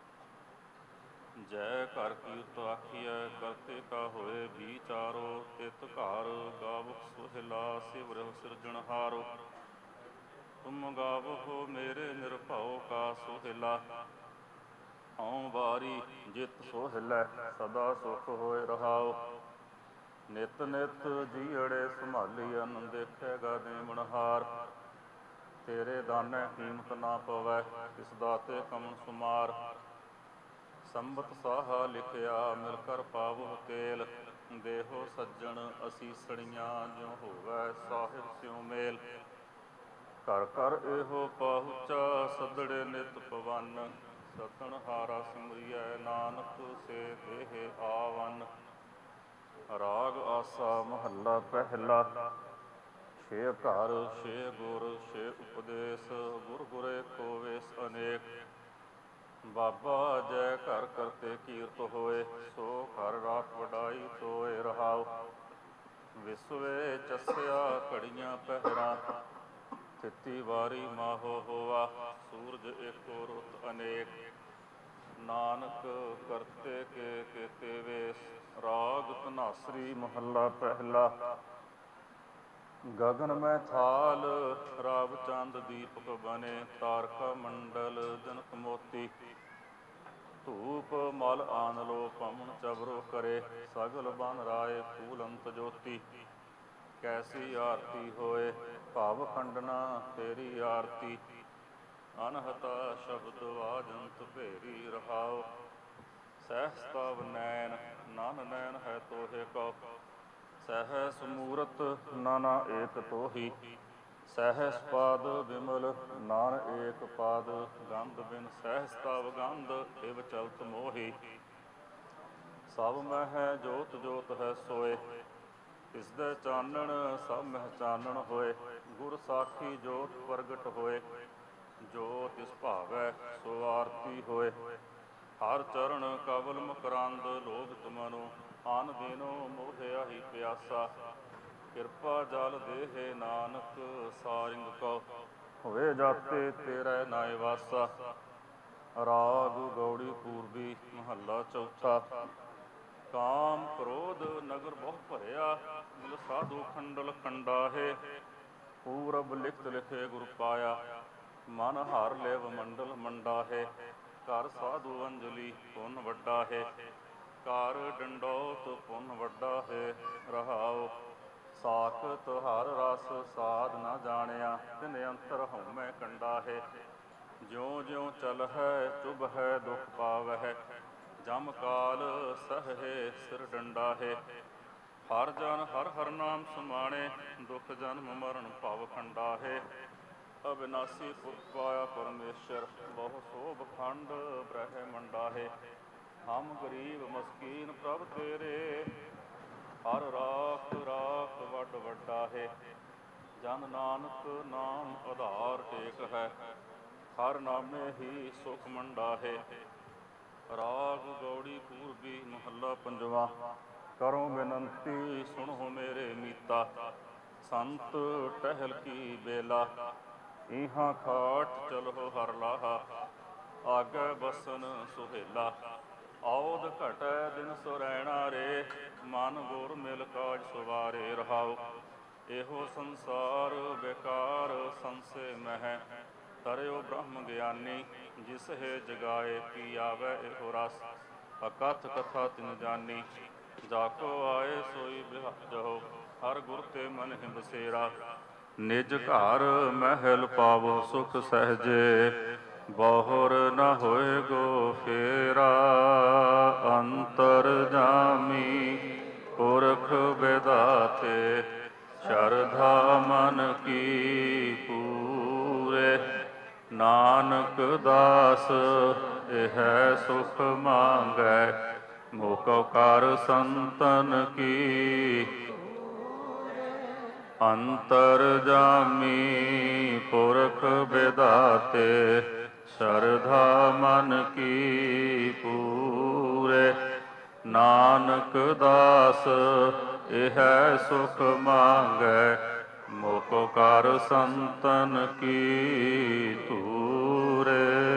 ਜੈ ਘਰ ਕੀਰਤ ਆਖੀਐ, ਕਰਤੇ ਕਾ ਹੋਏ ਵਿਚਾਰੋ। ਤਿਤ ਘਰ ਗਾਵਕ ਸੋਹਿਲਾ, ਸਿਵਰਿਹੁ ਸਿਰਜਣਹਾਰੋ। ਤੁਮ ਗਾਵਹੁ ਮੇਰੇ ਨਿਰਭਉ ਕਾ ਸੋਹਿਲਾ। ਹਉ ਵਾਰੀ ਜਿਤ ਸੋਹਿਲੈ, ਸਦਾ ਸੁਖ ਹੋਏ। ਰਹਾਉ ਨਿਤ ਨਿਤ ਜੀਅੜੇ ਸੰਭਾਲੀਅਨ, ਦੇਖੇਗਾ ਦੇਵਨਹਾਰ। ਤੇਰੇ ਦਾਨੈ ਕੀਮਤ ਨਾ ਪਵੈ, ਤਿਸ ਦਾਤੇ ਕਮਨ ਸੁਮਾਰ। ਸੰਬਤ ਸਾਹਾ ਲਿਖਿਆ, ਮਿਲ ਕਰ ਪਾਵਹੁ ਤੇਲ। ਦੇਹੋ ਸੱਜਣ ਅਸੀਸਣੀਆਂ, ਜਿਉ ਹੋਵੈ ਸਾਹਿਬ ਸਿਉ ਮੇਲ। ਘਰ ਘਰ ਇਹੋ ਪਾਹੁਚਾ, ਸਦੜੇ ਨਿਤ ਪਵਨ। ਸਤਨਹਾਰਾ ਸਿਮਰਿਐ, ਨਾਨਕ ਸੇ ਦੇਹ ਆਵਨ। ਰਾਗ ਆਸਾ ਮਹੱਲਾ ਪਹਿਲਾ। ਛੇ ਘਰ ਛੇ ਗੁਰ ਛੇ ਉਪਦੇਸ਼, ਗੁਰ ਗੁਰੇ ਕੋ ਵੇਸ ਅਨੇਕ। ਬਾਬਾ ਜੈ ਘਰ ਕਰਤੇ ਕੀਰਤ ਹੋਏ, ਸੋ ਘਰ ਰਾਖ ਵਡਾਈ ਤੋਏ ਰਹਾਉ। ਵਿਸਵੇ ਚਸਿਆ ਘੜੀਆਂ ਪਹਿਰਾਂ, ਥਿਤੀ ਵਾਰੀ ਮਾਹੋ ਹੋਆ। ਸੂਰਜ ਏਕੋ ਰੁੱਤ ਅਨੇਕ, ਨਾਨਕ ਕਰਤੇ ਕੇ ਕੇਤੇ ਵੇਸ। ਰਾਗ ਧਨਾਸਰੀ ਮਹੱਲਾ ਪਹਿਲਾ। ਗਗਨ ਮੈਂ ਥਾਲ ਰਾਵ ਚੰਦ ਦੀਪਕ ਬਨੇ, ਤਾਰਕਾ ਮੰਡਲ ਜਨਕ ਮੋਤੀ। ਧੂਪ ਮਲ ਆਨ ਲੋ ਪਵਨ ਚਬਰੋ ਕਰੇ, ਸਗਲ ਬਨ ਰਾਏ ਫੂਲ ਅੰਤ ਜੋਤੀ। ਕੈਸੀ ਆਰਤੀ ਹੋਏ ਭਵ ਖੰਡਨਾ ਤੇਰੀ ਆਰਤੀ, ਅਨਹਤਾ ਸ਼ਬਦ ਵਾਜੰਤ ਭੇਰੀ ਰਹਾਉ। ਸਹਿਸ ਤਵ ਨੈਣ ਨਨ ਨੈਣ ਹੈ ਤੋਹੇ ਕਉ, ਸਹਿਸ ਮੂਰਤ ਨਾਨਾ ਏਕ ਤੋਹੀ। ਸਹਿਸ ਪਾਦ ਬਿਮਲ ਨਾਨ ਏਕ ਪਾਦ, ਗੰਧ ਬਿਨ ਸਹਿਸ ਤਵ ਗੰਧ ਇਵ ਚਲਤ ਮੋਹੀ। ਸਭ ਮਹਿ ਜੋਤ ਜੋਤ ਹੈ ਸੋਏ, ਤਿਸਦੇ ਚਾਨਣ ਸਭ ਮਹਿ ਚਾਨਣ ਹੋਏ। ਗੁਰ ਸਾਖੀ ਜੋਤ ਪ੍ਰਗਟ ਹੋਏ, ਜੋ ਤਿਸ ਭਾਵੈ ਸੋ ਆਰਤੀ ਹੋਏ। ਹਰ ਚਰਨ ਕਵਲ ਮਕਰੰਦ ਲੋਭਿਤ ਮਨੋ, ਅਨ ਦਿਨੋ ਮੋਹਿਆ ਹੀ ਪਿਆਸਾ। ਕਿਰਪਾ ਜਲ ਦੇਹੇ ਨਾਨਕ ਸਾਰਿੰਗ ਕਉ, ਹੋਏ ਜਾਤੇ ਤੇਰੇ ਨਾਇ ਵਾਸਾ। ਰਾਗ ਗੌੜੀ ਪੂਰਬੀ ਮਹੱਲਾ ਚੌਥਾ। ਕਾਮ ਕ੍ਰੋਧ ਨਗਰ ਬਹੁ ਭਰਿਆ, ਮਿਲ ਸਾਧੂ ਖੰਡਲ ਖੰਡਾਹੇ। ਪੂਰਬ ਲਿਖਤ ਲਿਖੇ ਗੁਰ ਪਾਇਆ, ਮਨ ਹਰ ਲੇਵ ਮੰਡਲ ਮੰਡਾਹੇ। ਘਰ ਸਾਧੂ ਅੰਜਲੀ ਪੁੰਨ ਵੱਡਾ ਹੈ, ਘਰ ਡੰਡੋਤ ਪੁੰਨ ਵੱਡਾ ਹੈ ਰਹਾਉ। ਸਾਖਤ ਹਰ ਰਸ ਸਾਧ ਨਾ ਜਾਣਿਆ, ਤਿਨ ਅੰਤਰ ਹਉਮੈ ਕੰਡਾ ਹੈ। ਜਿਉ ਜਿਉ ਚਲਹਿ ਚੁਭੈ ਦੁਖ ਪਾਵਹਿ, ਜਮ ਕਾਲ ਸਹੈ ਸਿਰ ਡੰਡਾ ਹੈ। ਹਰ ਜਨ ਹਰ ਹਰ ਨਾਮ ਸਮਾਣੇ, ਦੁਖ ਜਨਮ ਮਰਨ ਭਵ ਖੰਡਾ ਹੈ। ਅਬਿਨਾਸੀ ਪੁਰਖ ਪਾਇਆ ਪਰਮੇਸ਼ਰ, ਬਹੁ ਸੋਭ ਖੰਡ ਬ੍ਰਹਿਮੰਡਾ ਹੈ। ਹਮ ਗਰੀਬ ਮਸਕੀਨ ਪ੍ਰਭ ਤੇਰੇ, ਹਰ ਰਾਖ ਰਾਖ ਵੱਡ ਵੱਡਾ ਹੈ। ਜਨ ਨਾਨਕ ਨਾਮ ਆਧਾਰ ਟੇਕ ਹੈ, ਹਰ ਨਾਮੇ ਹੀ ਸੁਖ ਮੰਡਾ ਹੈ। ਰਾਗ ਗੌੜੀ ਪੂਰਬੀ ਮਹੱਲਾ ਪੰਜਵਾ। ਕਰੋ ਬੇਨੰਤੀ ਸੁਣੋ ਮੇਰੇ ਮੀਤਾ, ਸੰਤ ਟਹਿਲ ਕੀ ਬੇਲਾ। ਇਹਾਂ ਖਾਟ ਚਲੋ ਹਰ ਲਾਹਾ, ਆਗੇ ਬਸਨ ਸੁਹੇਲਾ। ਔਧ ਘਟੈ ਦਿਨ ਸੁਰੈਣਾ ਰੇ, ਮਨ ਗੁਰ ਮਿਲ ਕਾਜ ਸਵਾਰੇ ਰਹਾਉ। ਇਹੋ ਸੰਸਾਰ ਬੇਕਾਰ ਸੰਸੇ ਮਹਿ, ਤਰਿਓ ਬ੍ਰਹਮ ਗਿਆਨੀ। ਜਿਸ ਹੈ ਜਗਾਏ ਪੀ ਆਵੈ ਇਹੋ ਰਸ, ਅਕਥ ਕਥਾ ਤਿਨ ਜਾਨੀ। ਜਾਕੋ ਆਏ ਸੋਈ ਬਿਹਾਜਹੁ, ਹਰ ਗੁਰ ਤੇ ਮਨ ਹਿ ਬਸੇਰਾ। ਨਿਜ ਘਰ ਮਹਿਲ ਪਾਵੋ ਸੁਖ ਸਹਿਜੇ, ਬਹੁਰ ਨ ਹੋਏਗੋ ਫੇਰਾ। ਅੰਤਰ ਜਾਮੀ ਪੁਰਖ ਵਿਦਾਤੇ, ਸ਼ਰਧਾ ਮਨ ਕੀ ਪੂਰੇ। ਨਾਨਕ ਦਾਸ ਇਹ ਸੁਖ ਮੰਗੈ, ਮੋਕਉ ਕਰ ਸੰਤਨ ਕੀ। ਅੰਤਰ ਜਾਮੀ ਪੁਰਖ ਵਿਦਾਤੇ, ਸ਼ਰਧਾ ਮਨ ਕੀ ਪੂਰੇ। ਨਾਨਕ ਦਾਸ ਇਹ ਸੁਖ ਮੰਗੈ, ਮੋਕੁ ਕਰ ਸੰਤਨ ਕੀ ਧੂਰੇ।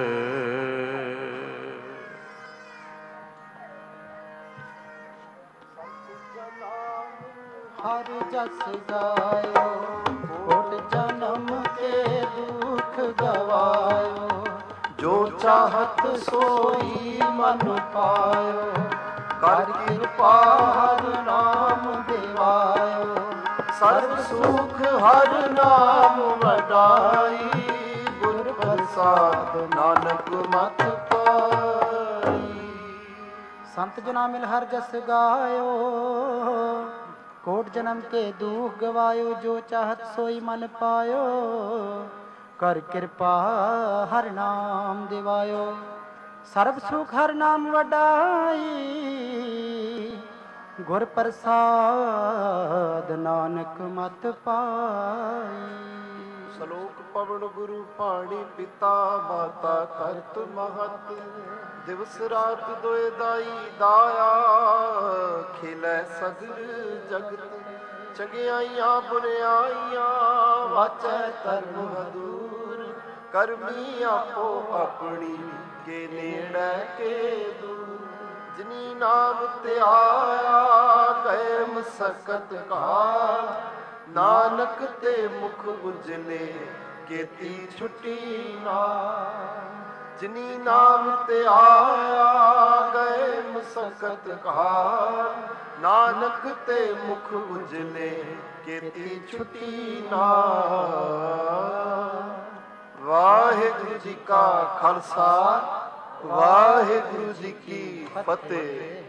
ਹਰ ਜਸ ਗਾਇਓ, ਕੋਟ ਜਨਮ ਕੇ ਦੁਖ ਗਵਾਇਓ। ਜੋ ਚਾਹਤ ਸੋਈ ਮਨ ਪਾਇਓ, ਕਰ ਕਿਰਪਾ ਹਰ ਨਾਮ ਦਿਵਾਇਓ। ਸਰਬ ਸੁਖ ਹਰ ਨਾਮ ਵਡਾਈ, ਗੁਰ ਪ੍ਰਸਾਦ ਨਾਨਕ ਮਤ ਪਾਈ। ਸੰਤ ਜਨਾ ਮਿਲ ਹਰ ਜਸ ਗਾਇਓ, ਕੋਟ ਜਨਮ ਕੇ ਦੁਖ ਗਵਾਇਓ। ਜੋ ਚਾਹਤ ਸੋਈ ਮਨ ਪਾਇਓ, ਕਰ ਕਿਰਪਾ ਹਰ ਨਾਮ ਦਿਵਾਇਓ। ਸਰਬ ਸੁਖ ਹਰ ਨਾਮ ਵਡਾਈ, ਗੁਰ ਪ੍ਰਸਾਦ ਨਾਨਕ ਮਤ ਪਾਈ। ਸ਼ਲੋਕ ਪਵਨ ਗੁਰੂ ਪਾਣੀ ਪਿਤਾ ਮਾਤਾ ਕਰਤ ਮਹਤ। ਦਿਵਸ ਰਾਤ ਦੋਇ ਦਾਈ ਦਾਇਆ ਖਿਲੈ ਸਗਲ ਜਗਤ। ਚੰਗਿਆਈਆਂ ਬੁਰਿਆਈਆਂ ਵਾਚੈ ਧਰਮ ਹਦੂਰ। ਕਰਮੀ ਆਪੋ ਆਪਣੀ ਕੇ ਨੇੜੇ ਕੇ ਦੂਰ। ਜਿਨੀ ਨਾਮ ਧਿਆਇਆ ਗਏ ਮਸਕਤ ਘਾਟ। ਨਾਨਕ ਤੇ ਮੁਖ ਉਜਲੇ ਕੀਤੀ ਛੁੱਟੀ ਨਾਮ। ਜਿਨੀ ਨਾਮ ਧਿਆਇਆ ਗਏ ਮਸਕਤ ਘਾਟ। ਨਾਨਕ ਤੇ ਮੁਖ ਉਜਲੇ ਕੀਤੀ ਛੁੱਟੀ ਨਾਮ। ਵਾਹਿਗੁਰੂ ਜੀ ਕਾ ਖਾਲਸਾ ਵਾਹਿਗੁਰੂ ਜੀ ਕੀ ਫਤਿਹ।